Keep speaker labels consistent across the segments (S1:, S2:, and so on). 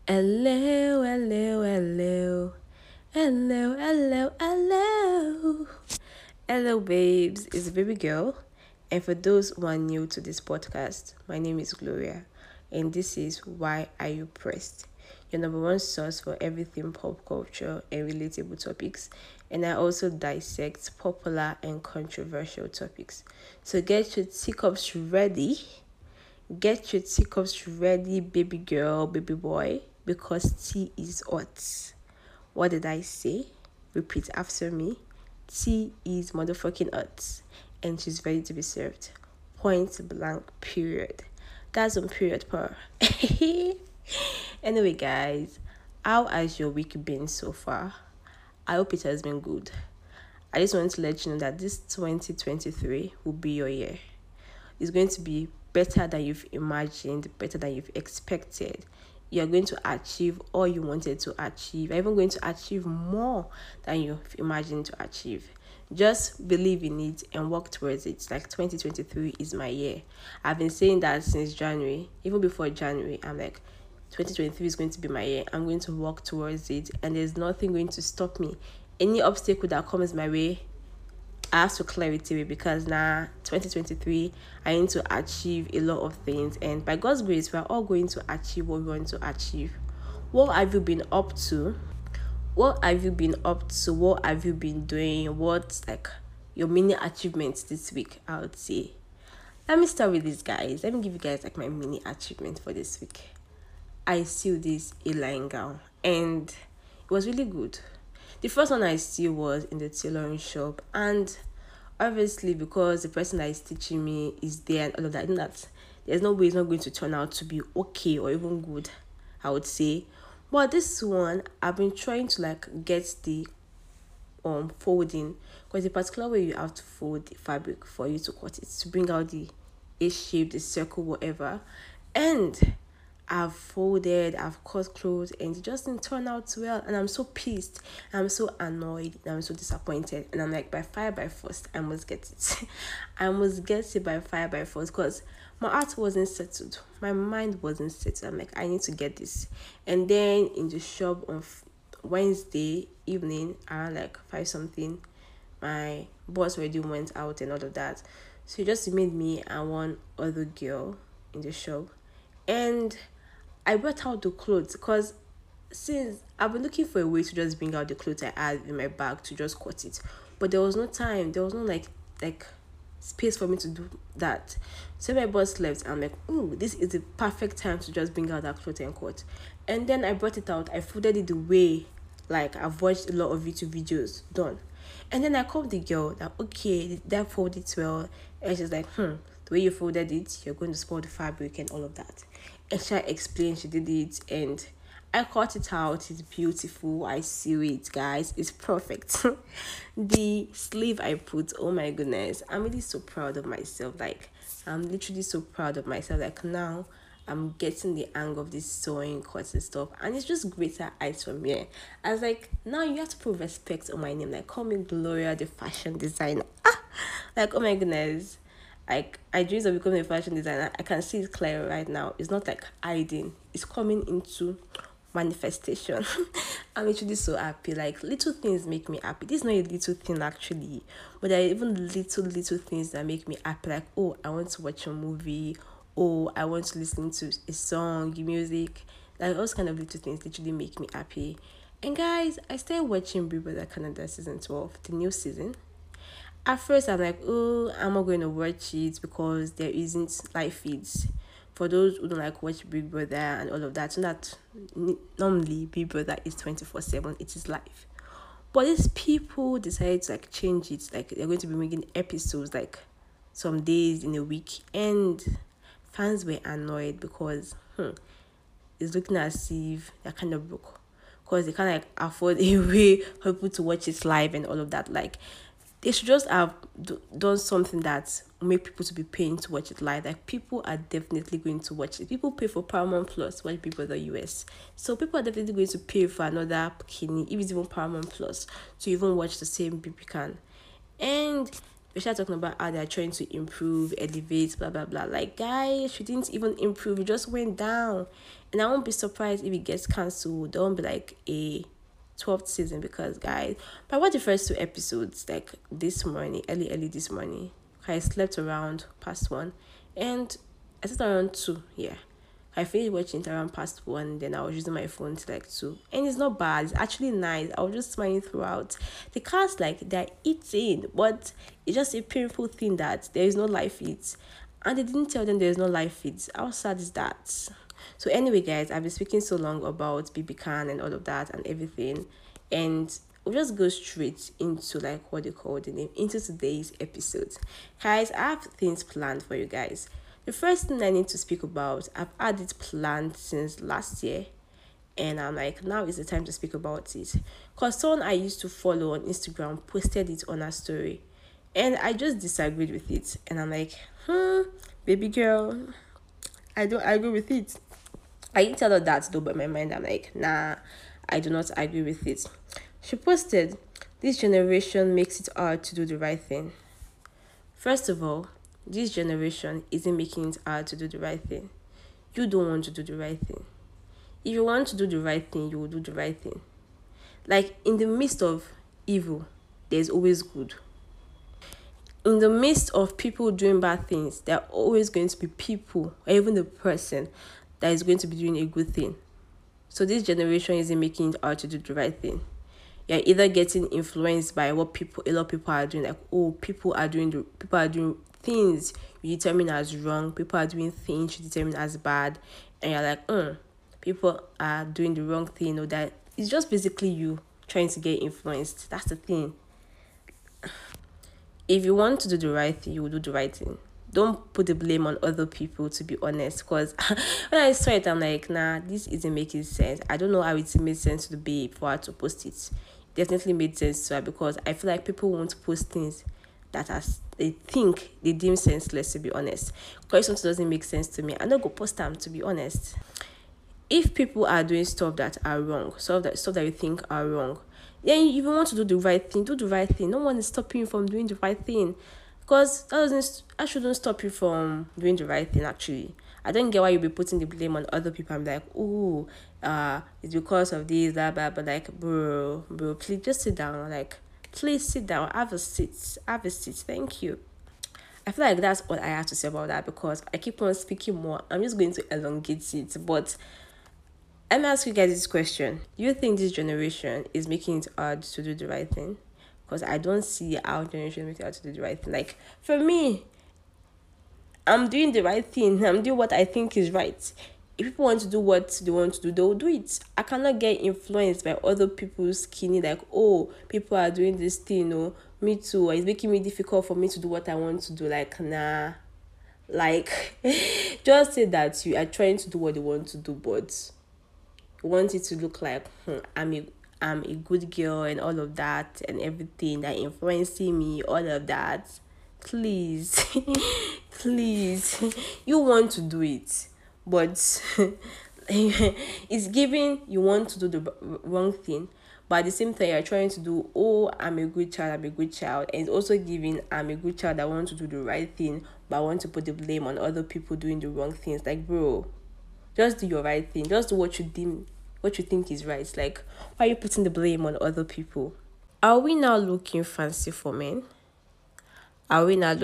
S1: Hello, hello, hello. Hello, hello, hello. Hello, babes. It's baby girl. And for those who are new to this podcast, my name is Gloria. And this is Why Are You Pressed? Your number one source for everything pop culture and relatable topics. And I also dissect popular and controversial topics. So get your teacups ready. Get your teacups ready, baby girl, baby boy, because tea is hot. What did I say? Repeat after me. Tea is motherfucking hot, and she's ready to be served. Point blank, period. That's on period, per. Anyway, guys, how has your week been so far? I hope it has been good. I just want to let you know that this 2023 will be your year. It's going to be better than you've imagined, better than you've expected. You're going to achieve all you wanted to achieve. You're even going to achieve more than you've imagined to achieve. Just believe in it and work towards it. Like 2023 is my year. I've been saying that since January. Even before January, I'm like, 2023 is going to be my year. I'm going to work towards it, and there's nothing going to stop me. Any obstacle that comes my way, I have to clear it away because now 2023 I need to achieve a lot of things, and by God's grace we are all going to achieve what we want to achieve. What have you been up to? What have you been up to? What have you been doing? What's like your mini achievements this week? I would say. Let me start with this, guys. Let me give you guys like my mini achievement for this week. I sewed this A-line gown and it was really good. The first one I sewed was in the tailoring shop, and obviously because the person that is teaching me is there and all of that, I know that there's no way it's not going to turn out to be okay or even good, I would say. But this one, I've been trying to like get the folding, because the particular way you have to fold the fabric for you to cut it to bring out the A shape, the circle, whatever. And I've folded, I've cut clothes, and it just didn't turn out well. And I'm so pissed, I'm so annoyed, and I'm so disappointed. And I'm like, by fire by force, I must get it. I must get it by fire by force, because my heart wasn't settled, my mind wasn't settled. I'm like, I need to get this. And then in the shop on Wednesday evening around like 5 something, my boss already went out and all of that. So it just made me and one other girl in the shop. And I brought out the clothes because since I've been looking for a way to just bring out the clothes I had in my bag to just cut it. But there was no time. There was no like space for me to do that. So my boss left. I'm like, oh, this is the perfect time to just bring out that cloth and cut. And then I brought it out. I folded it the way like I've watched a lot of YouTube videos done. And then I called the girl that okay, that folded well. And she's like, the way you folded it, you're going to spoil the fabric and all of that. And she explained she did it, and I cut it out. It's beautiful. I see it, guys. It's perfect. The sleeve I put, oh my goodness, I'm really so proud of myself. Like, I'm literally so proud of myself. Like, now I'm getting the hang of this sewing, cutting stuff, and it's just greater heights from here. I was like, now you have to put respect on my name. Like, call me Gloria, the fashion designer. Like, oh my goodness. Like, I dreams of becoming a fashion designer. I can see it clear right now. It's not like hiding. It's coming into manifestation. I'm actually so happy. Like, little things make me happy. This is not a little thing actually, but there are even little things that make me happy. Like, oh, I want to watch a movie. Oh, I want to listen to a song, music. Like, those kind of little things literally make me happy. And guys, I started watching Big Brother Canada season 12, the new season. At first, I'm like, oh, I'm not going to watch it because there isn't live feeds. For those who don't like watch Big Brother and all of that, so that normally Big Brother is 24/7, it is live. But these people decided to like change it, like they're going to be making episodes like some days in a week, and fans were annoyed because it's looking as if they're kind of broke, because they can't like afford a way for people to watch it live and all of that. Like, they should just have done something that make people to be paying to watch it live. Like, people are definitely going to watch it. People pay for Paramount Plus to watch Big Brother US. So people are definitely going to pay for another kidney, if it's even Paramount Plus, to even watch the same BB can. And we start talking about how they're trying to improve, elevate, blah blah blah. Like, guys, she didn't even improve, it just went down. And I won't be surprised if it gets cancelled. There won't be like a 12th season, because guys, but I watched the first 2 episodes like this morning, early this morning. I slept around past 1, and I slept around 2. Yeah, I finished watching it around past 1. Then I was using my phone till like 2, and it's not bad. It's actually nice. I was just smiling throughout. The cast, like, they're eating, but it's just a painful thing that there is no live feeds, and they didn't tell them there is no live feeds. How sad is that? So anyway, guys, I've been speaking so long about BB Khan and all of that and everything, and we'll just go straight into, like, what they call the name, into today's episode. Guys, I have things planned for you guys. The first thing I need to speak about, I've had it planned since last year, and I'm like, now is the time to speak about it, because someone I used to follow on Instagram posted it on her story, and I just disagreed with it, and I'm like, baby girl, I don't agree with it. I didn't tell her that though, but in my mind I'm like, nah, I do not agree with it. She posted, this generation makes it hard to do the right thing. First of all, this generation isn't making it hard to do the right thing. You don't want to do the right thing. If you want to do the right thing, you will do the right thing. Like, in the midst of evil, there's always good. In the midst of people doing bad things, there are always going to be people, or even the person that is going to be doing a good thing. So this generation isn't making it hard to do the right thing. You're either getting influenced by what a lot of people are doing, like, oh, people are doing things you determine as wrong, people are doing things you determine as bad, and you're like, people are doing the wrong thing, or that it's just basically you trying to get influenced. That's the thing. If you want to do the right thing, you will do the right thing. Don't put the blame on other people, to be honest, because when I saw it, I'm like, nah, this isn't making sense. I don't know how it made sense to the babe for her to post it. Definitely made sense to her, because I feel like people won't post things that they think they deem senseless, to be honest. Because if something doesn't make sense to me, I'm not going to post them, to be honest. If people are doing stuff that are wrong, stuff that you think are wrong, then if you want to do the right thing, do the right thing. No one is stopping you from doing the right thing, because that shouldn't stop you from doing the right thing. Actually, I don't get why you'll be putting the blame on other people. I'm like, oh, it's because of this, that, but like, bro, please just sit down. Like, please sit down, have a seat, thank you. I feel like that's all I have to say about that, because I keep on speaking more. I'm just going to elongate it. But let me ask you guys this question. Do you think this generation is making it hard to do the right thing? Because I don't see our generation making it hard to do the right thing. Like, for me, I'm doing the right thing. I'm doing what I think is right. If people want to do what they want to do, they'll do it. I cannot get influenced by other people's skinny, like, oh, people are doing this thing, oh, me too. Or it's making me difficult for me to do what I want to do. Like, nah. Like, just say that you are trying to do what they want to do, but you want it to look like, I'm a good girl and all of that and everything, that influencing me, all of that. Please, please, you want to do it, but it's giving you want to do the wrong thing, but at the same time you're trying to do, oh, I'm a good child, and it's also giving, I'm a good child, I want to do the right thing, but I want to put the blame on other people doing the wrong things. Like, bro, just do your right thing. Just do what you think is right. Like, why are you putting the blame on other people? Are we now looking fancy for men? There's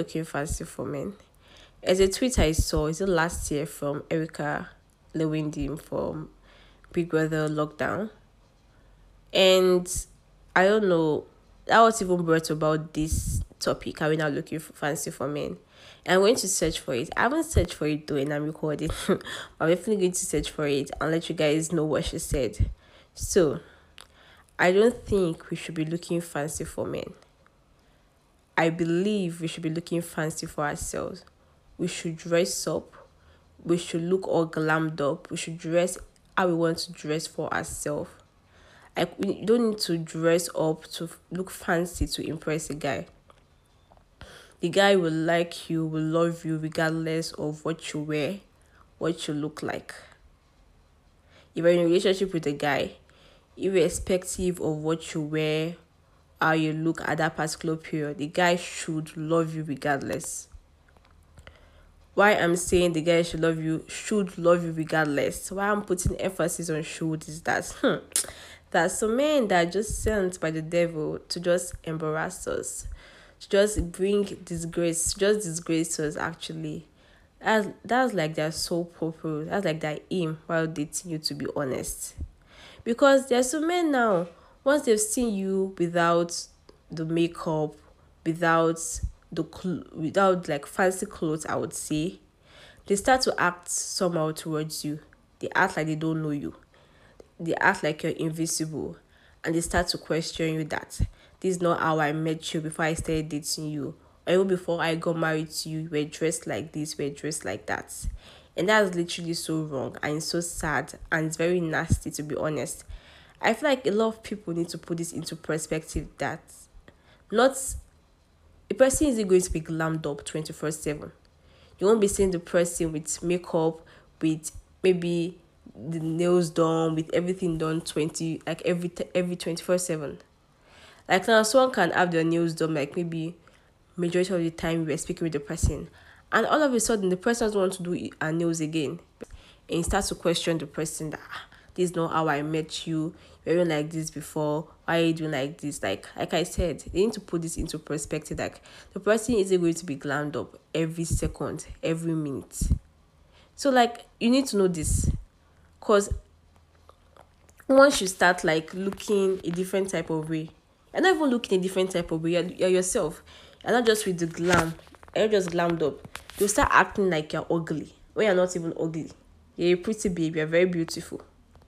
S1: a tweet I saw, is it last year, from Erica Lewindim from Big Brother Lockdown. And I don't know, that was even brought about this topic, are we now looking fancy for men? And I'm going to search for it. I haven't searched for it though, and I'm recording. I'm definitely going to search for it and let you guys know what she said. So, I don't think we should be looking fancy for men. I believe we should be looking fancy for ourselves. We should dress up. We should look all glammed up. We should dress how we want to dress for ourselves. Like, we don't need to dress up to look fancy to impress a guy. The guy will like you, will love you regardless of what you wear, what you look like. If you're in a relationship with a guy, irrespective of what you wear, how you look at that particular period, the guy should love you regardless. Why I'm saying the guy should love you regardless. Why I'm putting emphasis on should is that there are some men that are just sent by the devil to just embarrass us, to just bring disgrace, just disgrace us actually. That's like their sole purpose. That's like their aim while dating you, to be honest. Because there's some men now, once they've seen you without the makeup, without without like fancy clothes, I would say, they start to act somehow towards you. They act like they don't know you. They act like you're invisible, and they start to question you that this is not how I met you before I started dating you, or even before I got married to you. We're dressed like this, we're dressed like that. And that's literally so wrong and it's so sad and it's very nasty, to be honest. I feel like a lot of people need to put this into perspective that not a person isn't going to be glammed up 24/7. You won't be seeing the person with makeup, with maybe the nails done, with everything done 20 like every 24/7. Like now someone can have their nails done like maybe majority of the time we're speaking with the person, and all of a sudden the person doesn't want to do her nails again, and you start to question the person that this is not how I met you. You were like this before. Why are you doing like this? Like I said, they need to put this into perspective. Like the person isn't going to be glammed up every second, every minute. So like you need to know this, cause once you start like looking a different type of way, you're not even looking a different type of way. You're yourself. You're not just with the glam. You're just glammed up. You start acting like you're ugly when you're not even ugly. You're a pretty baby. You're very beautiful.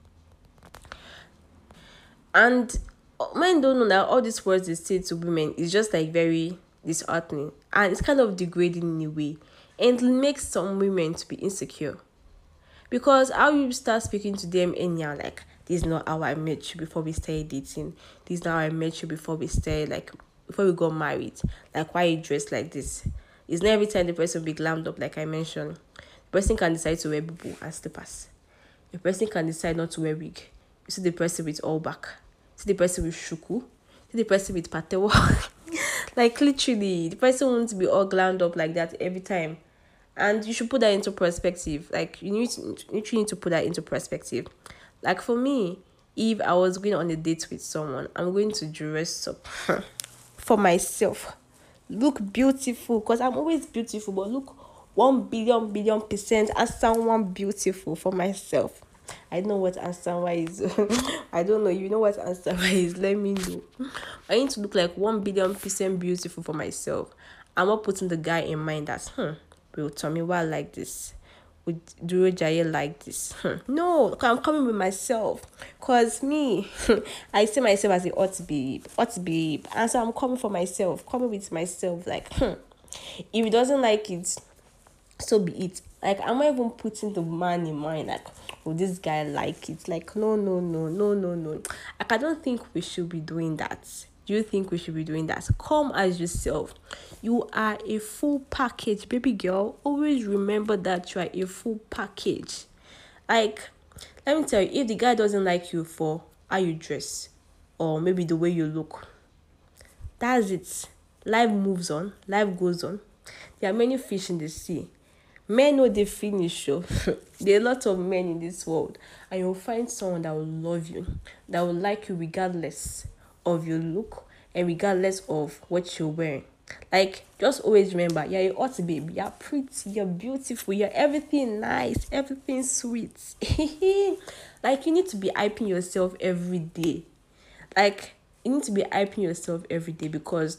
S1: And men don't know that all these words they say to women is just like very disheartening, and it's kind of degrading in a way, and it makes some women to be insecure. Because how you start speaking to them anyhow, like this is not how I met you before we started dating. This is not how I met you before we started, like before we got married. Like why you dressed like this? It's not every time the person will be glammed up, like I mentioned. The person can decide to wear bubu and slippers. The person can decide not to wear wig. You see the person with all back. See the person with shuku. See the person with patewa. Like literally, the person wants to be all glammed up like that every time. And you should put that into perspective. Like you need to put that into perspective. Like for me, if I was going on a date with someone, I'm going to dress up for myself. Look beautiful, because I'm always beautiful, but look 1 billion% as someone beautiful for myself. I don't know what Ansanwa is. I don't know. You know what Ansanwa is? Let me know. I need to look like 1 billion% beautiful for myself. I'm not putting the guy in mind that, will Tomiwa like this? Would Duro Jaye like this? No, I'm coming with myself. Because me, I see myself as a hot babe. And so I'm coming for myself, coming with myself. Like, if he doesn't like it, so be it. Like, I'm not even putting the man in mind, like, will this guy like it? Like, no. Like, I don't think we should be doing that. Do you think we should be doing that? Come as yourself. You are a full package, baby girl. Always remember that you are a full package. Like, let me tell you, if the guy doesn't like you for how you dress, or maybe the way you look, that's it. Life moves on. Life goes on. There are many fish in the sea. Men know they finish. So there are a lot of men in this world, and you'll find someone that will love you, that will like you regardless of your look and regardless of what you're wearing. Like, just always remember, you're a hot baby, you're pretty, you're beautiful, you're everything nice, everything sweet. Like, you need to be hyping yourself every day. Like, you need to be hyping yourself every day, because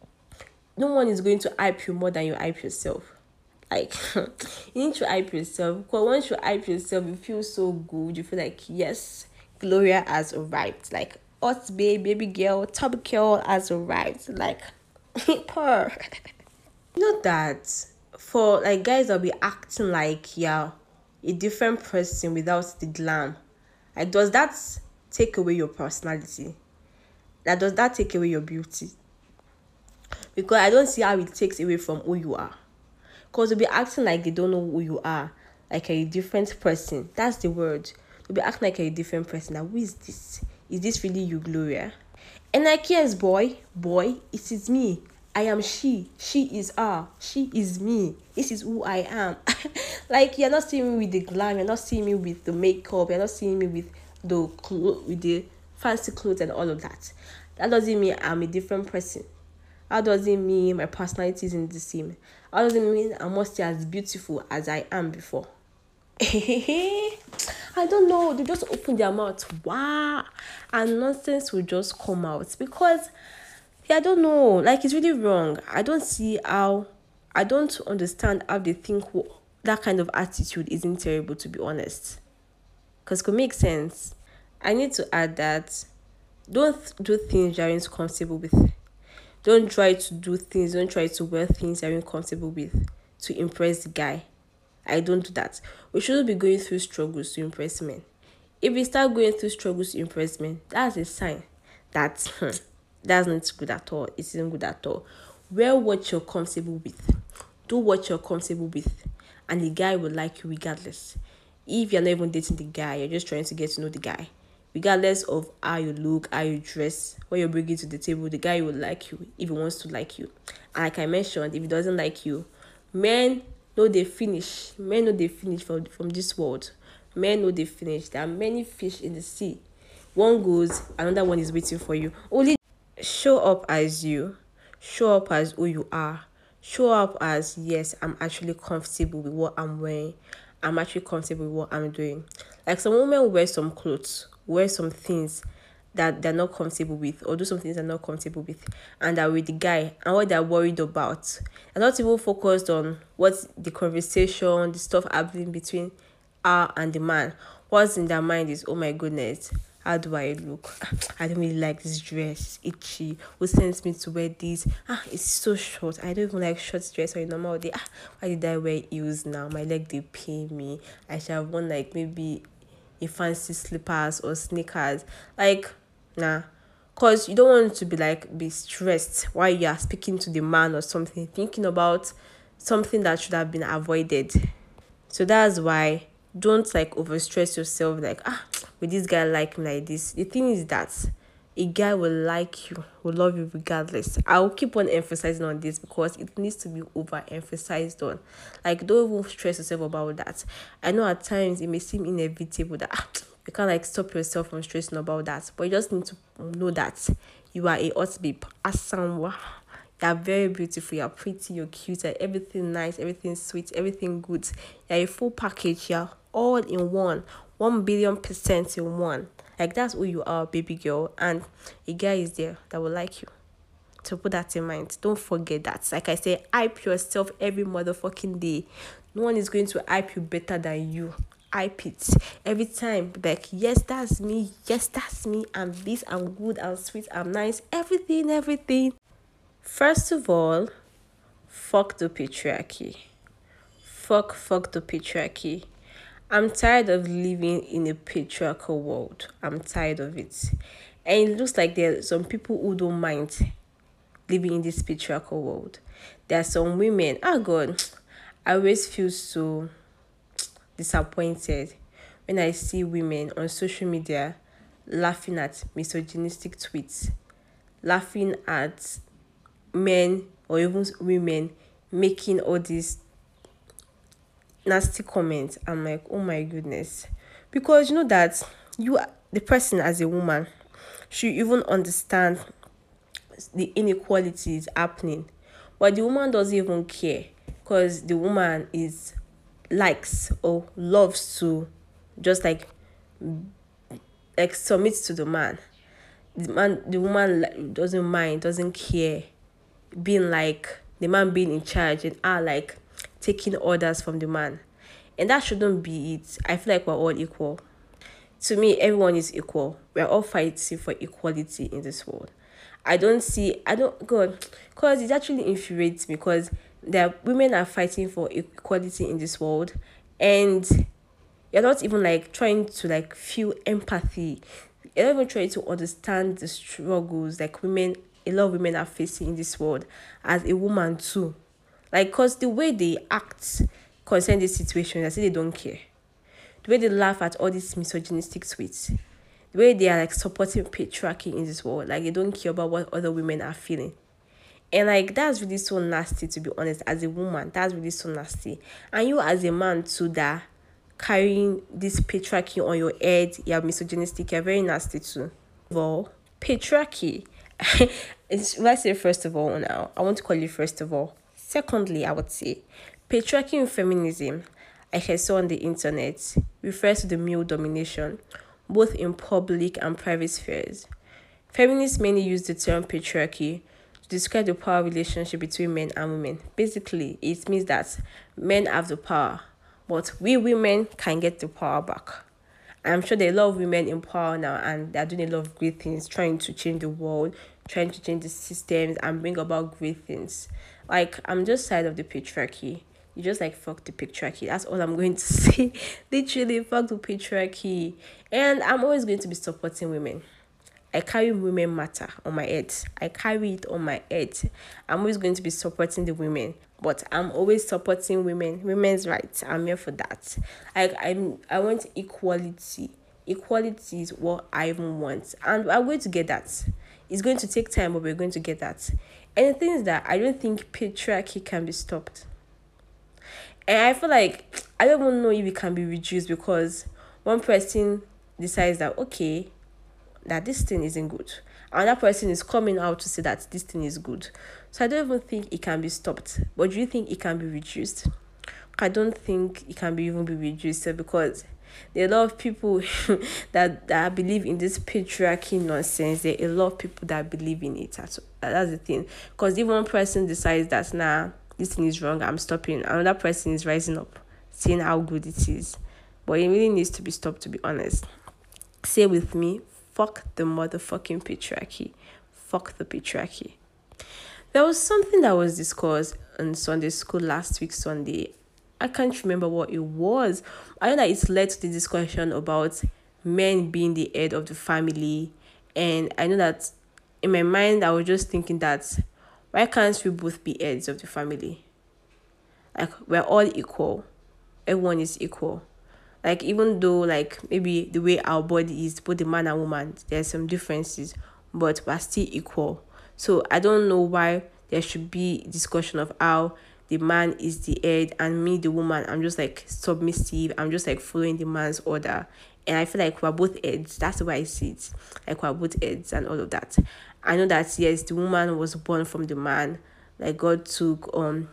S1: no one is going to hype you more than you hype yourself. Like, you need to hype yourself, because once you hype yourself, you feel so good. You feel like, yes, Gloria has arrived. Like, hot baby girl, top girl has arrived. Like, purr. You know that for like guys that'll be acting like you're a different person without the glam. Like, does that take away your personality? That does that take away your beauty? Because I don't see how it takes away from who you are. Because they'll be acting like they don't know who you are, like a different person. That's the word. They'll be acting like a different person. Now, who is this? Is this really you, Gloria? And I cares, boy, it is me. I am she is her, she is me. This is who I am. Like you're not seeing me with the glam, you're not seeing me with the makeup, you're not seeing me with with the fancy clothes and all of that. That doesn't mean I'm a different person. That doesn't mean my personality isn't the same. That doesn't mean I must be as beautiful as I am before. I don't know. They just open their mouth. Wow. And nonsense will just come out. Because, yeah, I don't know. Like, it's really wrong. I don't see how, I don't understand how they think that kind of attitude isn't terrible, to be honest. Because it could make sense. I need to add that don't do things you aren't comfortable with. Don't try to do things, don't try to wear things you're uncomfortable with to impress the guy. I don't do that. We shouldn't be going through struggles to impress men. If we start going through struggles to impress men, that's a sign that that's not good at all. It isn't good at all. Wear what you're comfortable with. Do what you're comfortable with. And the guy will like you regardless. If you're not even dating the guy, you're just trying to get to know the guy. Regardless of how you look, how you dress, what you're bringing to the table, the guy will like you if he wants to like you. And like I mentioned, if he doesn't like you, men know they finish. Men know they finish from this world. Men know they finish. There are many fish in the sea. One goes, another one is waiting for you. Only show up as you. Show up as who you are. Show up as, yes, I'm actually comfortable with what I'm wearing. I'm actually comfortable with what I'm doing. Like some women wear some clothes, wear some things that they're not comfortable with, or do some things they're not comfortable with, and they're with the guy, and what they're worried about. They're not even focused on what's the conversation, the stuff happening between her and the man. What's in their mind is, oh my goodness, how do I look? I don't really like this dress. It's itchy. Who sends me to wear this? It's so short. I don't even like short dress on a normal day. Why did I wear heels now? My leg, they pain me. I should have worn like maybe a fancy slippers or sneakers. Like, nah. Because you don't want to be stressed while you are speaking to the man or something, thinking about something that should have been avoided. So that's why don't like overstress yourself like will this guy like me like this. The thing is that a guy will like you, will love you regardless. I'll keep on emphasizing on this because it needs to be overemphasized on. Like don't even stress yourself about that. I know at times it may seem inevitable that you can't like stop yourself from stressing about that, but you just need to know that you are a hot babe. Asanwa. You're very beautiful, you're pretty, you're cute, and everything nice, everything sweet, everything good. You're a full package, you're all in one, 1,000,000,000% in one. Like that's who you are, baby girl. And a guy is there that will like you. So put that in mind. Don't forget that. Like I say, hype yourself every motherfucking day. No one is going to hype you better than you. Hype it every time. Like, yes, that's me. Yes, that's me. I'm this, I'm good, I'm sweet, I'm nice. Everything. First of all, fuck the patriarchy. Fuck the patriarchy. I'm tired of living in a patriarchal world. I'm tired of it. And it looks like there are some people who don't mind living in this patriarchal world. There are some women, oh God, I always feel so disappointed when I see women on social media laughing at misogynistic tweets, laughing at men or even women making all these nasty comments. I'm like, oh my goodness. Because you know that you, the person as a woman, should even understand the inequalities happening. But the woman doesn't even care because the woman likes or loves to just like submit to the man. The woman doesn't mind, doesn't care being like the man being in charge and are like taking orders from the man. And that shouldn't be it. I feel like we're all equal. To me, everyone is equal. We're all fighting for equality in this world. God, because it actually infuriates me because women are fighting for equality in this world and you're not even like trying to like feel empathy. You're not even trying to understand the struggles like a lot of women are facing in this world as a woman too. Like, cause the way they act concerning this situation, I say they don't care. The way they laugh at all these misogynistic tweets, The way they are like supporting patriarchy in this world, like they don't care about what other women are feeling. And like that's really so nasty, to be honest. As a woman, that's really so nasty. And you as a man too, that carrying this patriarchy on your head, you're misogynistic, you're very nasty too. Well, patriarchy. Let's say first of all now. I want to call you first of all. Secondly, I would say patriarchy in feminism, like I saw on the internet, refers to the male domination, both in public and private spheres. Feminists mainly use the term patriarchy to describe the power relationship between men and women. Basically, it means that men have the power, but we women can get the power back. I'm sure there are a lot of women in power now, and they're doing a lot of great things, trying to change the world, trying to change the systems and bring about great things. Like, I'm just tired of the patriarchy. You just like fuck the patriarchy. That's all I'm going to say. Literally, fuck the patriarchy. And I'm always going to be supporting women. I carry women matter on my head. I carry it on my head. I'm always going to be supporting the women, but I'm always supporting women's rights. I'm here for that. I want equality. Equality is what I even want, and I'm going to get that. It's going to take time, but we're going to get that. And the thing is that I don't think patriarchy can be stopped. And I feel like I don't even know if it can be reduced, because one person decides that okay, that this thing isn't good. Another person is coming out to say that this thing is good. So I don't even think it can be stopped. But do you think it can be reduced? I don't think it can be even be reduced, because there are a lot of people that believe in this patriarchy nonsense. There are a lot of people that believe in it. That's the thing. Because if one person decides that nah, this thing is wrong, I'm stopping, another person is rising up, saying how good it is. But it really needs to be stopped, to be honest. Say with me, fuck the motherfucking patriarchy. Fuck the patriarchy. There was something that was discussed in Sunday school last week, Sunday. I can't remember what it was. I know that it's led to the discussion about men being the head of the family. And I know that in my mind, I was just thinking that why can't we both be heads of the family? Like, we're all equal. Everyone is equal. Like, even though like maybe the way our body is, both the man and woman, there's some differences, but we're still equal. So I don't know why there should be discussion of how the man is the head and me, the woman, I'm just like submissive. I'm just like following the man's order. And I feel like we're both heads. That's the way I see it. Like, we're both heads and all of that. I know that yes, the woman was born from the man. Like, God took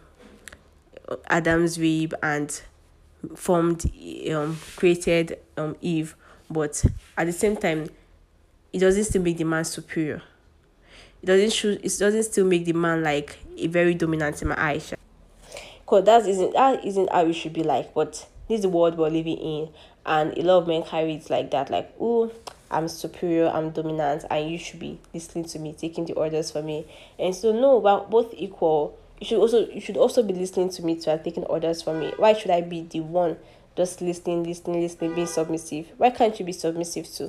S1: Adam's rib and formed created Eve, but at the same time it doesn't still make the man superior. It doesn't still make the man like a very dominant in my eyes, because that isn't how it should be like. But this is the world we're living in, and a lot of men carry it like that, like, oh, I'm superior, I'm dominant, and you should be listening to me, taking the orders for me. And so no, we're both equal. You should also be listening to me too and taking orders from me. Why should I be the one just listening, being submissive? Why can't you be submissive too?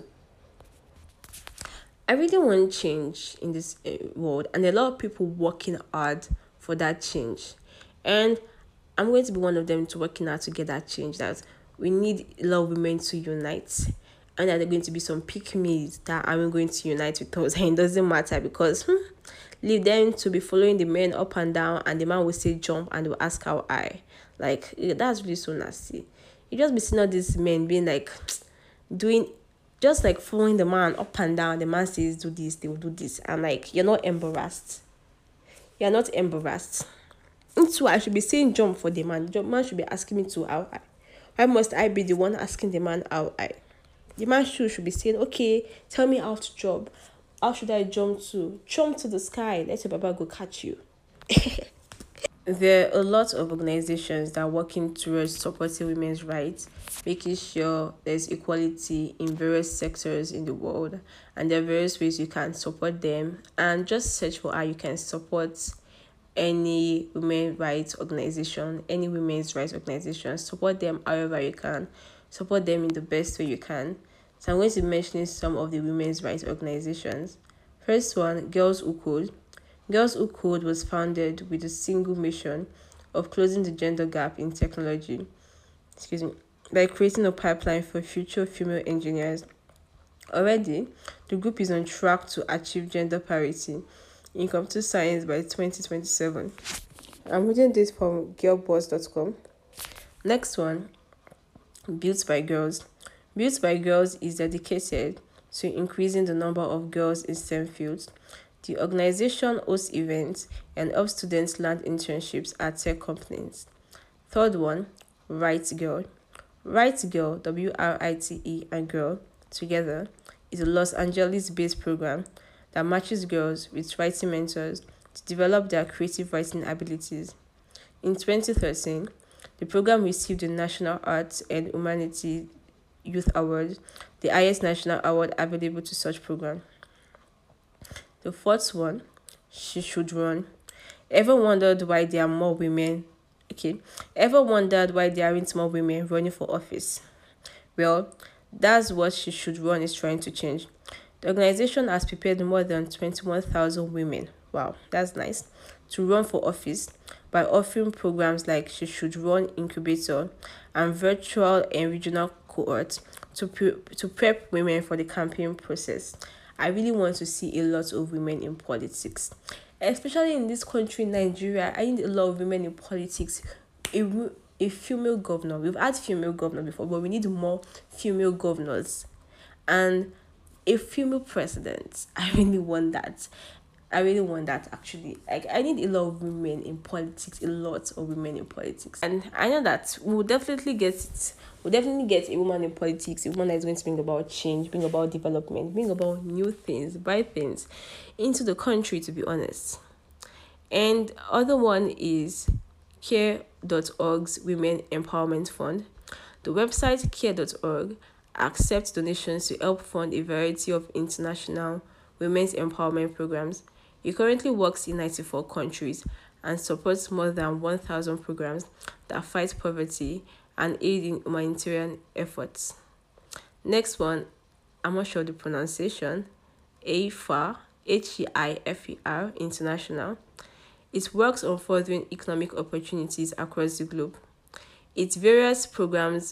S1: I really want change in this world, and a lot of people working hard for that change. And I'm going to be one of them to working hard to get that change. That we need a lot of women to unite, and that there are going to be some pick me's that aren't going to unite with us. And it doesn't matter, because leave them to be following the men up and down, and the man will say jump and they will ask how high. Like, that's really so nasty. You just be seeing all these men being like doing, just like following the man up and down. The man says do this, they will do this. And like, you're not embarrassed. You're not embarrassed. Into I should be saying jump for the man. The man should be asking me to how high. Why must I be the one asking the man how high? The man should be saying, okay, tell me how to jump. How should I jump to? Jump to the sky. Let your papa go catch you. There are a lot of organizations that are working towards supporting women's rights, making sure there's equality in various sectors in the world, and there are various ways you can support them. And just search for how you can support any women's rights organization. Support them however you can. Support them in the best way you can. So I'm going to be mentioning some of the women's rights organizations. First one, Girls Who Code. Girls Who Code was founded with a single mission of closing the gender gap in technology, by creating a pipeline for future female engineers Already, the group is on track to achieve gender parity in computer science by 2027. I'm reading this from girlboss.com. Next one, Built by Girls. Built by Girls is dedicated to increasing the number of girls in STEM fields. The organization hosts events and helps students land internships at tech companies. Third one, Write Girl. Write Girl, WRITE and Girl, together, is a Los Angeles based program that matches girls with writing mentors to develop their creative writing abilities. In 2013, the program received the National Arts and Humanities Youth Award, the highest national award available to such program. The fourth one, She Should Run. Ever wondered why there are more women? Okay. Ever wondered why there aren't more women running for office? Well, that's what She Should Run is trying to change. The organization has prepared more than 21,000 women. Wow, that's nice. To run for office by offering programs like She Should Run Incubator and virtual and regional cohorts to prep women for the campaign process. I really want to see a lot of women in politics, especially in this country, Nigeria. I need a lot of women in politics. A female governor. We've had female governor before, but we need more female governors and a female president. I really want that. I really want that actually. Like I need a lot of women in politics, a lot of women in politics. And I know that we'll definitely get it. We'll definitely get a woman in politics, a woman that is going to bring about change, bring about development, bring about new things, bright things into the country, to be honest. And other one is care.org's Women Empowerment Fund. The website care.org accepts donations to help fund a variety of international women's empowerment programs. It currently works in 94 countries and supports more than 1,000 programs that fight poverty and aid in humanitarian efforts. Next one, I'm not sure the pronunciation, HEIFER, HEIFER International. It works on furthering economic opportunities across the globe. Its various programs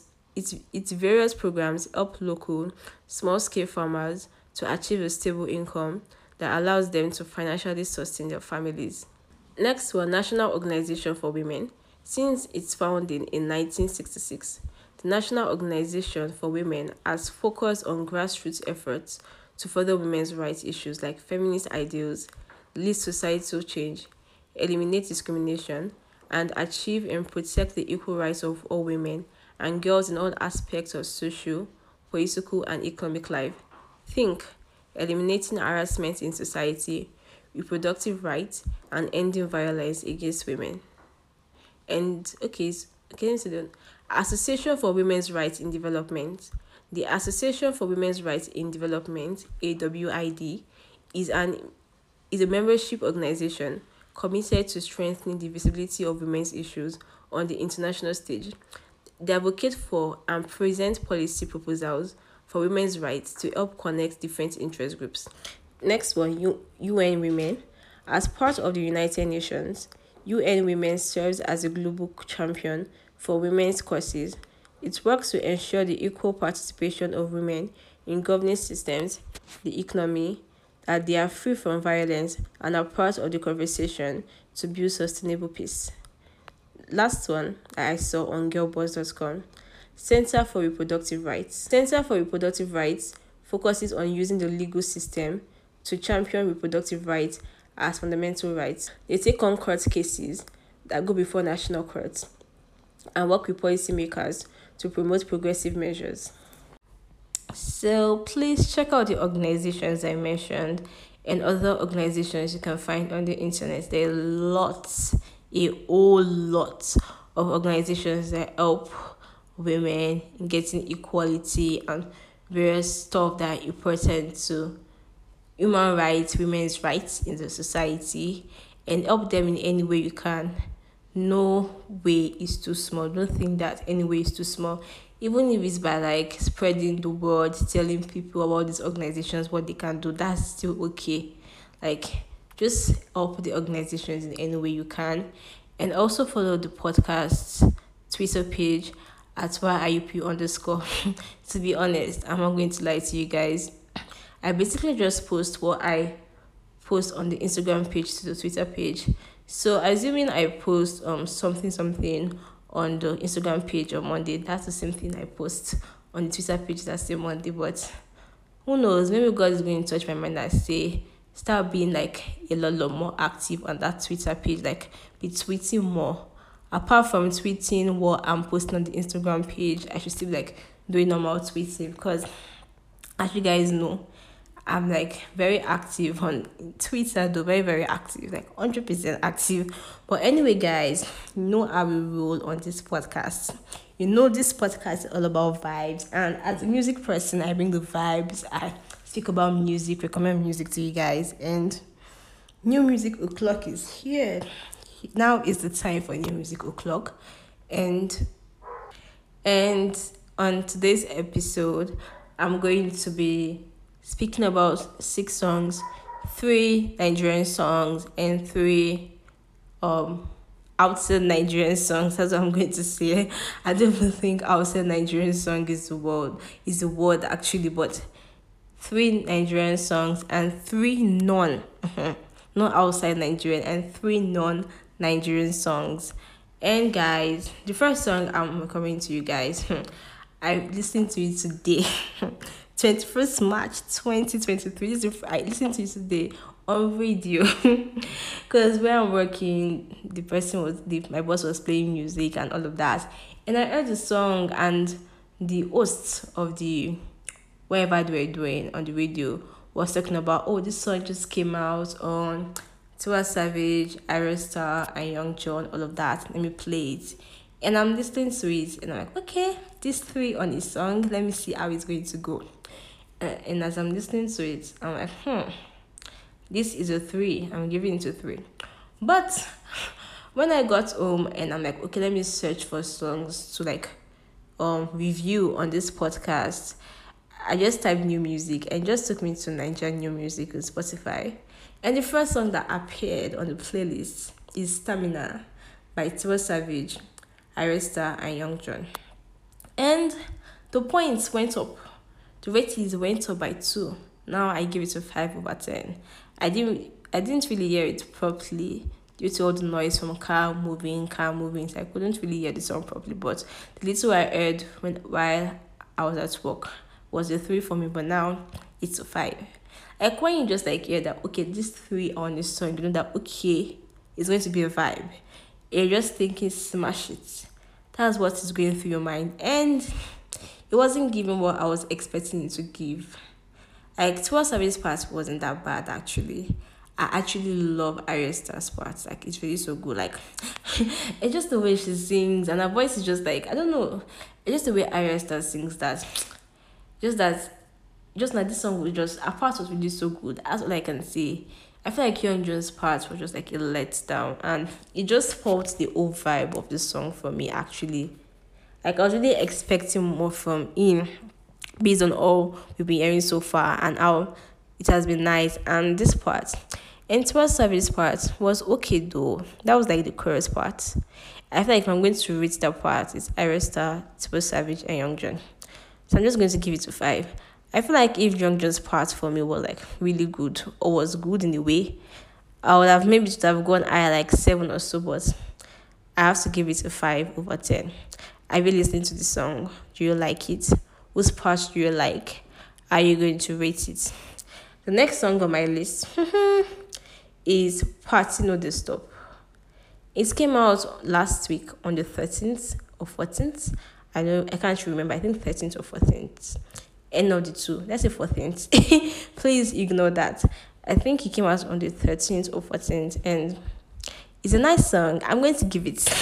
S1: help local, small-scale farmers to achieve a stable income that allows them to financially sustain their families. Next one, National Organization for Women. Since its founding in 1966, the National Organization for Women has focused on grassroots efforts to further women's rights issues like feminist ideals, lead societal change, eliminate discrimination, and achieve and protect the equal rights of all women and girls in all aspects of social, political, and economic life. Think eliminating harassment in society, reproductive rights, and ending violence against women. And let me say the Association for Women's Rights in Development. The Association for Women's Rights in Development, AWID, is a membership organization committed to strengthening the visibility of women's issues on the international stage. They advocate for and present policy proposals for women's rights to help connect different interest groups. Next one, UN Women. As part of the United Nations, UN Women serves as a global champion for women's causes. It works to ensure the equal participation of women in governing systems, the economy, that they are free from violence and are part of the conversation to build sustainable peace. Last one I saw on girlboss.com. Center for Reproductive Rights. Center for Reproductive Rights focuses on using the legal system to champion reproductive rights as fundamental rights. They take on court cases that go before national courts and work with policymakers to promote progressive measures. So please check out the organizations I mentioned and other organizations you can find on the internet. There are a whole lot of organizations that help women in getting equality and various stuff that are important to human rights, women's rights in the society, and help them in any way you can. No way is too small. Don't think that any way is too small. Even if it's by like spreading the word, telling people about these organizations, what they can do, that's still okay. Like just help the organizations in any way you can. And also follow the podcast Twitter page at YIUP_. To be honest, I'm not going to lie to you guys. I basically just post what I post on the Instagram page to the Twitter page. So assuming I post something on the Instagram page on Monday, that's the same thing I post on the Twitter page that same Monday. But who knows? Maybe God is going to touch my mind and say, start being like a lot more active on that Twitter page, like be tweeting more. Apart from tweeting what I'm posting on the Instagram page, I should still be like doing normal tweeting, because as you guys know, I'm like very active on Twitter, though very active, like 100% active. But anyway, guys, you know how we roll on this podcast. You know this podcast is all about vibes, and as a music person, I bring the vibes. I speak about music, recommend music to you guys, and New Music O'Clock is here. Now is the time for New Music O'Clock, and on today's episode, I'm going to be speaking about 6 songs, 3 Nigerian songs, and 3 outside Nigerian songs. That's what I'm going to say. I don't even think outside Nigerian song is the word actually, but 3 Nigerian songs and 3 not outside Nigerian, and 3 non-Nigerian songs. And guys, the first song I'm recommending to you guys, I listened to it today. 21st March 2023. I listened to it today on radio, because when I'm working, my boss was playing music and all of that, and I heard the song, and the host of the whatever they were doing on the radio was talking about, oh, this song just came out on Tiwa Savage, Arista, and Young John, all of that. Let me play it. And I'm listening to it, and I'm like, okay, these 3 on his song, let me see how it's going to go. And as I'm listening to it, I'm like, this is a 3. I'm giving it a 3. But when I got home, and I'm like, okay, let me search for songs to like review on this podcast, I just typed new music, and just took me to Nigerian new music on Spotify. And the first song that appeared on the playlist is Stamina by Tiwa Savage, Arista, and Young John. And the points went up. The ratings went up by 2. Now I give it a 5/10. I didn't really hear it properly due to all the noise from car moving, so I couldn't really hear the song properly. But the little I heard while I was at work was a 3 for me, but now it's a 5. Like when you just like hear that, okay, this 3 on this song, you know that, okay, it's going to be a vibe. You're just thinking, smash it. That's what is going through your mind. And it wasn't giving what I was expecting it to give. Like, Tiwa Savage's part wasn't that bad, actually. I actually love Arista's part. Like, it's really so good. Like, it's just the way she sings, and her voice is just like, I don't know. It's just the way Arista sings that. Just like this song was just, her part was really so good. That's all I can say. I feel like Young John's part was just like a letdown, and it just spoiled the whole vibe of the song for me, actually. Like, I was really expecting more from him based on all we've been hearing so far and how it has been nice. And this part, and Tiwa Savage's part was okay though. That was like the chorus part. I feel like if I'm going to rate that part, it's Arista, Tiwa Savage, and Young John. So I'm just going to give it a 5. I feel like if Young John's part for me was like really good, or was good in a way, I would have maybe gone higher, like 7 or so, but I have to give it a 5/10. Are you listening to the song? Do you like it? Whose part do you like? Are you going to rate it? The next song on my list is Party No Dey Stop. It came out last week on the 13th or 14th. I can't remember. I think 13th or 14th. End of the 2. Let's say 14th. Please ignore that. I think it came out on the 13th or 14th, and it's a nice song. I'm going to give it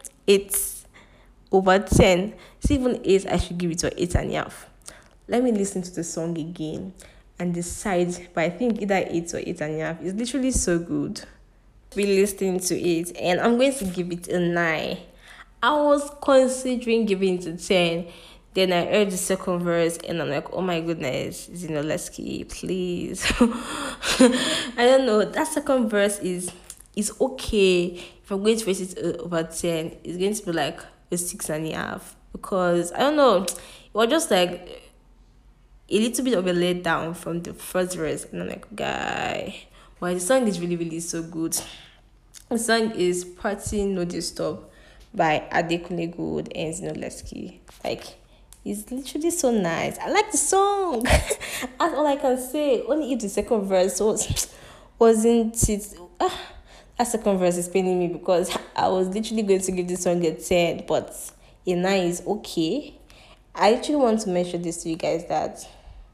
S1: 8/10. It's even 8. I should give it to 8.5. Let me listen to the song again and decide. But I think either 8 or 8.5. It's literally so good. Be listening to it, and I'm going to give it a 9. I was considering giving it a 10. Then I heard the second verse, and I'm like, oh my goodness, Zinoleski, please. I don't know. That second verse is okay. If I'm going to rate it over 10, it's going to be like a 6.5. Because, I don't know, it was just like, a little bit of a letdown from the first verse, and I'm like, guy, well, the song is really, really so good. The song is Party No Disturb by Adekunle Gold and Zinoleski. Like, it's literally so nice. I like the song. That's all I can say. Only if the second verse wasn't it. That second verse is paining me because I was literally going to give this song a 10, but a 9 is okay. I actually want to mention this to you guys that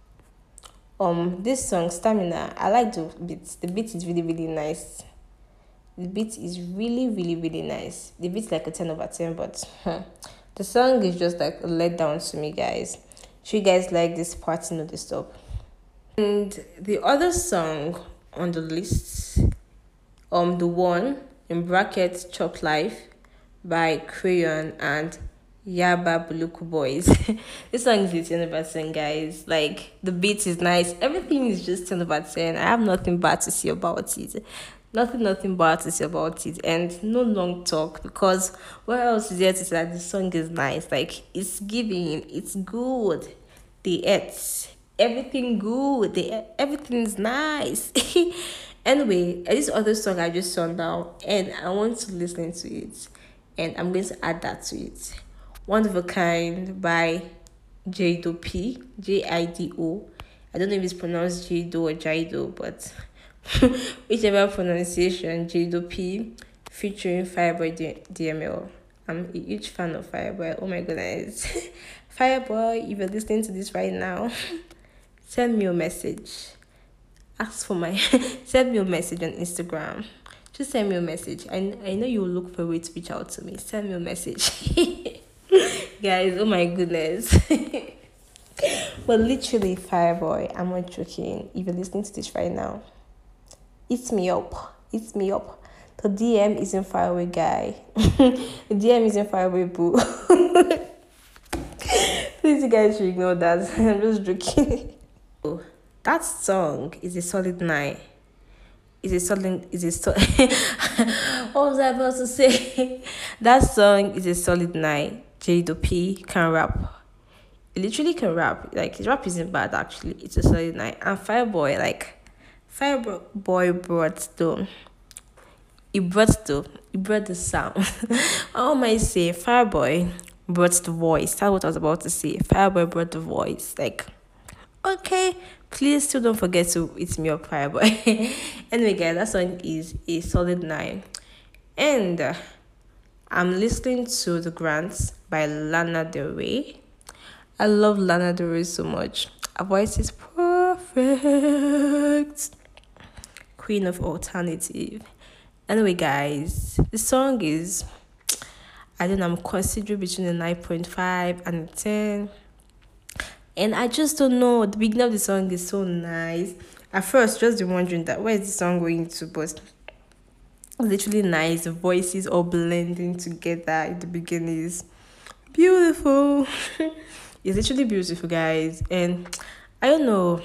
S1: this song Stamina, I like the beat. The beat is really, really nice. The beat is really, really, really nice. The beat's like a 10 over 10, but the song is just like a letdown to me, guys. Should you guys like this Party No Disturb? And the other song on the list, the one in brackets Chop Life by Crayon and Yaba Buluku Boys. This song is 10 over 10, guys. Like, the beat is nice. Everything is just 10 over 10. I have nothing bad to say about it. Nothing bad to say about it. And no long talk, because what else is there to say that the song is nice? Like, it's giving, it's good. The it's everything good. Everything is nice. Anyway, this other song I just saw now, and I want to listen to it, and I'm going to add that to it. One of a Kind by Jaido P. Jido. I don't know if it's pronounced Jaido or Jaido, but whichever pronunciation, Jaido P. featuring Fireboy DML. I'm a huge fan of Fireboy. Oh my goodness. Fireboy, if you're listening to this right now, send me a message. Ask for my send me a message on Instagram. Just send me a message. I know you will look for a way to reach out to me. Send me a message. Guys, oh my goodness. But literally, Fireboy, I'm not joking. If you're listening to this right now, hit me up. Hit me up. The DM isn't far away, guy. The DM isn't far away, boo. Please, you guys should ignore that. I'm just joking. That song is a solid 9. What was I about to say? That song is a solid 9. Jaido P can rap. He literally can rap. Like, his rap isn't bad, actually. It's a solid 9. And Fireboy, Fireboy brought the sound. How am I say? Fireboy brought the voice. That's what I was about to say. Fireboy brought the voice. Like, okay, please still don't forget to hit me up, Fireboy. Anyway, guys, that song is a solid 9. And I'm listening to The Grants by Lana Del Rey. I love Lana Del Rey so much. Her voice is perfect. Queen of alternative. Anyway, guys, the song is, I don't know, I'm considering between a 9.5 and a 10. And I just don't know. The beginning of the song is so nice. At first, just be wondering that where is the song going to, but it's literally nice. The voices all blending together in the beginning is beautiful. It's literally beautiful, guys. And I don't know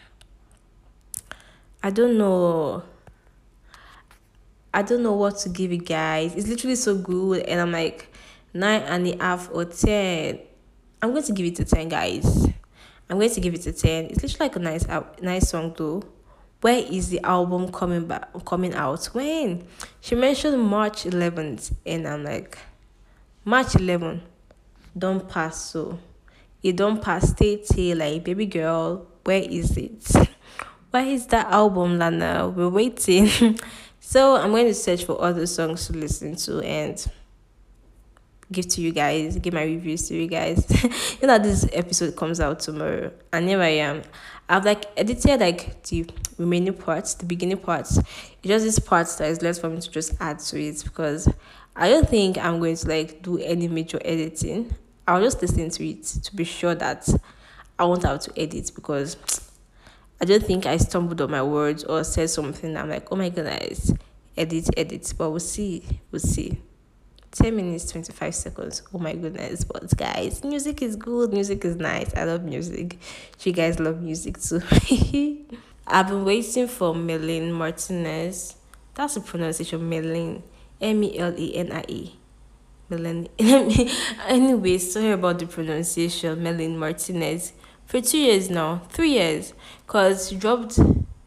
S1: what to give you guys. It's literally so good, and I'm like 9.5 or 10. I'm going to give it a 10, guys. I'm going to give it a 10. It's literally like a nice song though. Where is the album coming out? When? She mentioned March 11th, and I'm like, March 11th, don't pass, so it don't pass. Stay like, baby girl, where is it? Where is that album, Lana? We're waiting. So I'm going to search for other songs to listen to and give my reviews to you guys. You know, this episode comes out tomorrow, and here I am. I've edited the remaining parts, the beginning parts. It's just this part that is left for me to just add to it, because I don't think I'm going to do any major editing. I'll just listen to it to be sure that I won't have to edit, because I don't think I stumbled on my words or said something that I'm like, oh my goodness, edit. But we'll see. 10 minutes, 25 seconds. Oh my goodness. But guys, music is good. Music is nice. I love music. You guys love music too. I've been waiting for Melanie Martinez. That's the pronunciation, Melanie. Melenie. Melanie. Anyway, sorry about the pronunciation. Melanie Martinez for 2 years now, 3 years, because she dropped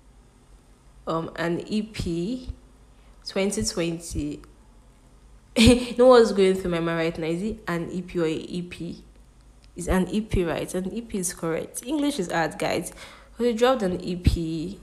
S1: an EP 2020. You know what's going through my mind right now? Is it an EP or a EP? It's an EP, right? An EP is correct. English is hard, guys. So they dropped an EP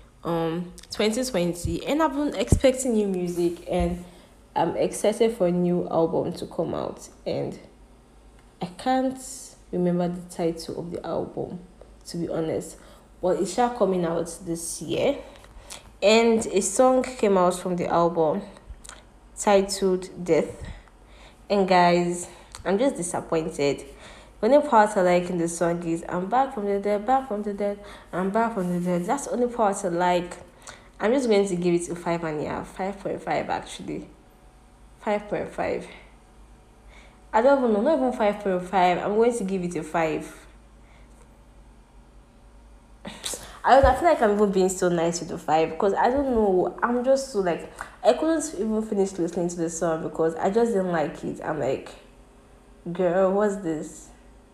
S1: 2020, and I've been expecting new music, and I'm excited for a new album to come out, and I can't remember the title of the album, to be honest. But it's shall coming out this year, and a song came out from the album titled Death. And guys, I'm just disappointed. The only part I like in the song is I'm back from the dead, back from the dead, I'm back from the dead. That's the only part I like. I'm just going to give it a 5.5, 5.5 actually. 5.5. I don't even know, not even 5.5. I'm going to give it a 5. I feel like I'm even being so nice with the 5 because I don't know. I'm just so like, I couldn't even finish listening to the song because I just didn't like it. I'm like, girl, what's this?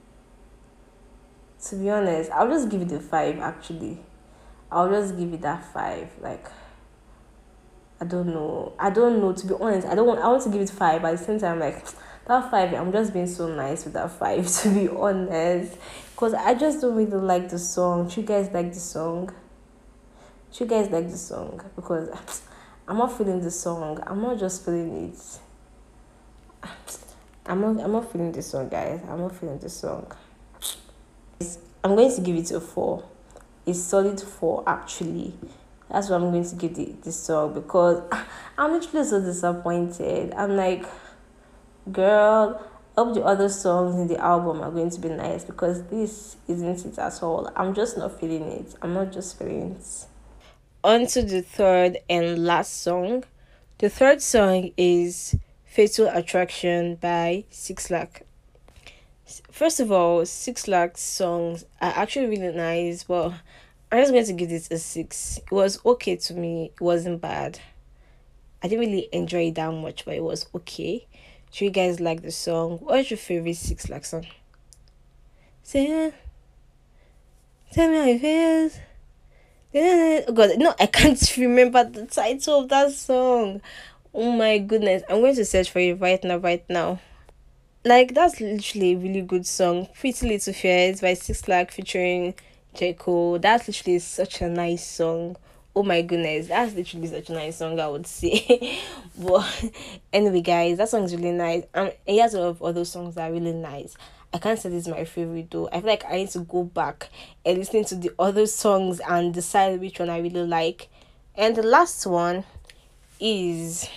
S1: To be honest, I'll just give it a 5 actually. I'll just give it that 5. Like, I don't know. To be honest, I want to give it 5, but at the same time, like, that 5, I'm just being so nice with that 5, to be honest. Because I just don't really like the song. Do you guys like the song? Do you guys like the song? Because I'm not feeling the song. I'm not just feeling it. I'm not feeling the song, guys. I'm not feeling the song. I'm going to give it a 4. It's solid 4, actually. That's what I'm going to give the song because I'm literally so disappointed. I'm like, girl, I hope the other songs in the album are going to be nice because this isn't it at all. I'm just not feeling it. I'm not just feeling it. On to the third and last song. The third song is Fatal Attraction by 6lack. First of all, 6lack's songs are actually really nice, but I'm just going to give this a 6. It was okay to me. It wasn't bad. I didn't really enjoy it that much, but it was okay. Do you guys like the song? What's your favorite 6lack song? Say, tell me how it feels. Oh God, no, I can't remember the title of that song. Oh my goodness, I'm going to search for it right now, right now. Like, that's literally a really good song. Pretty Little Fears by 6lack featuring J. Cole. That's literally such a nice song. Oh my goodness, that's literally such a nice song, I would say. But anyway, guys, that song's really nice. He has a lot of other songs that are really nice. I can't say this is my favorite though. I feel like I need to go back and listen to the other songs and decide which one I really like. And the last one is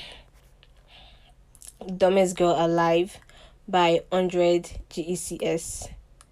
S1: Dumbest Girl Alive by 100 GECS.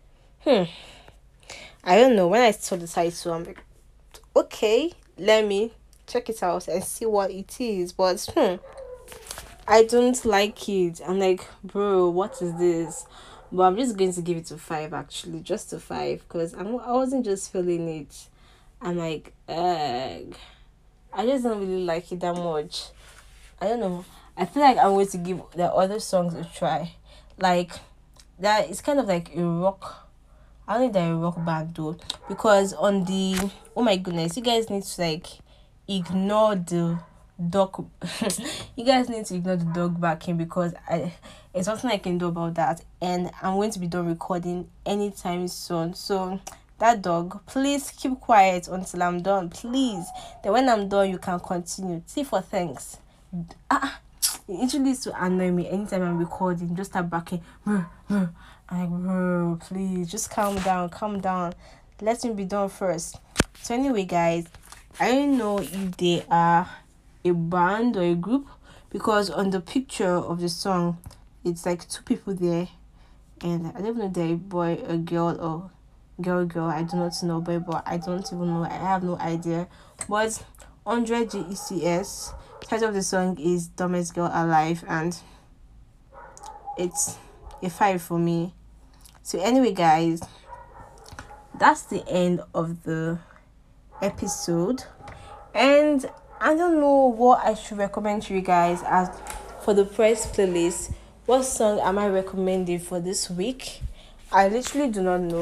S1: I don't know. When I saw the title, I'm like, okay, let me check it out and see what it is. But I don't like it. I'm like, bro, what is this? But I'm just going to give it a 5 actually, just a 5 because I wasn't just feeling it. I'm like, I just don't really like it that much. I don't know. I feel like I'm going to give the other songs a try. Like, that it's kind of like a rock. I don't think they're a rock band though, because on the, oh my goodness, you guys need to like ignore the dog. You guys need to ignore the dog barking because it's nothing I can do about that, and I'm going to be done recording anytime soon. So that dog, please keep quiet until I'm done, please. Then when I'm done, you can continue. See for thanks. It actually used to annoy me anytime I'm recording. Just start barking. I'm like, bro, please, just calm down. Let me be done first. So anyway, guys, I don't know if they are a band or a group because on the picture of the song, it's like 2 people there, and I don't know if they're a boy, a girl, or girl. I do not know, boy, I don't even know. I have no idea. But 100 GECS. Title of the song is Dumbest Girl Alive, and it's a 5 for me. So anyway, guys, that's the end of the episode, and I don't know what I should recommend to you guys as for the press playlist. What song am I recommending for this week? I literally do not know.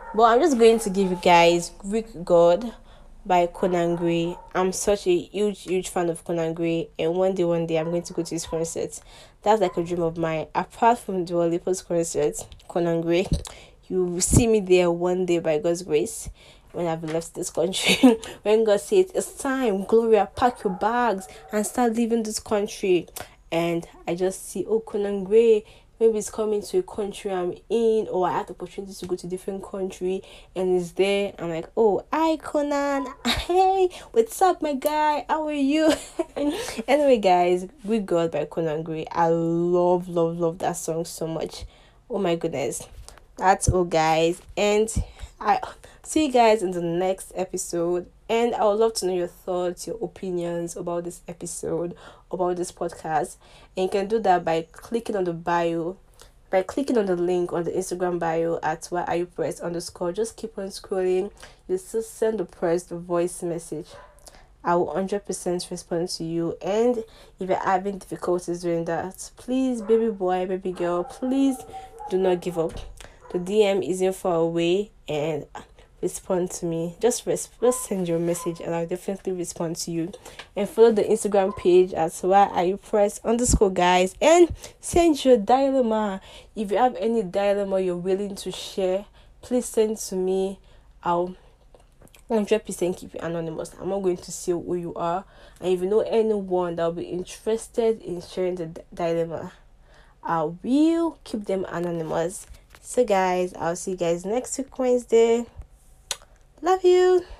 S1: But I'm just going to give you guys Greek God by Conan Gray. I'm such a huge fan of Conan Gray, and one day I'm going to go to his concert. That's like a dream of mine. Apart from the Olympus concert, Conan Gray, you will see me there one day by God's grace. When I've left this country, when God says it's time, Gloria, pack your bags and start leaving this country, and I just see, oh, Conan Gray, maybe it's coming to a country I'm in, or I have the opportunity to go to a different country and it's there. I'm like, oh, hi Conan, hey, what's up my guy, how are you? Anyway guys, We God by Conan Gray. I love that song so much. Oh my goodness. That's all guys, and I see you guys in the next episode. And I would love to know your thoughts, your opinions about this episode, about this podcast. And you can do that by clicking on the bio, by clicking on the link on the Instagram bio at @whyareyoupress_. Just keep on scrolling. You still send the press the voice message. I will 100% respond to you. And if you're having difficulties doing that, please, baby boy, baby girl, please do not give up. The DM isn't far away, and respond to me. Just send your message and I'll definitely respond to you. And follow the Instagram page at @whyareyoupress_, guys, and send your dilemma. If you have any dilemma you're willing to share, please send to me. I'll 100% keep it anonymous. I'm not going to say who you are. And if you know anyone that will be interested in sharing the dilemma, I will keep them anonymous. So guys, I'll see you guys next week Wednesday. Love you.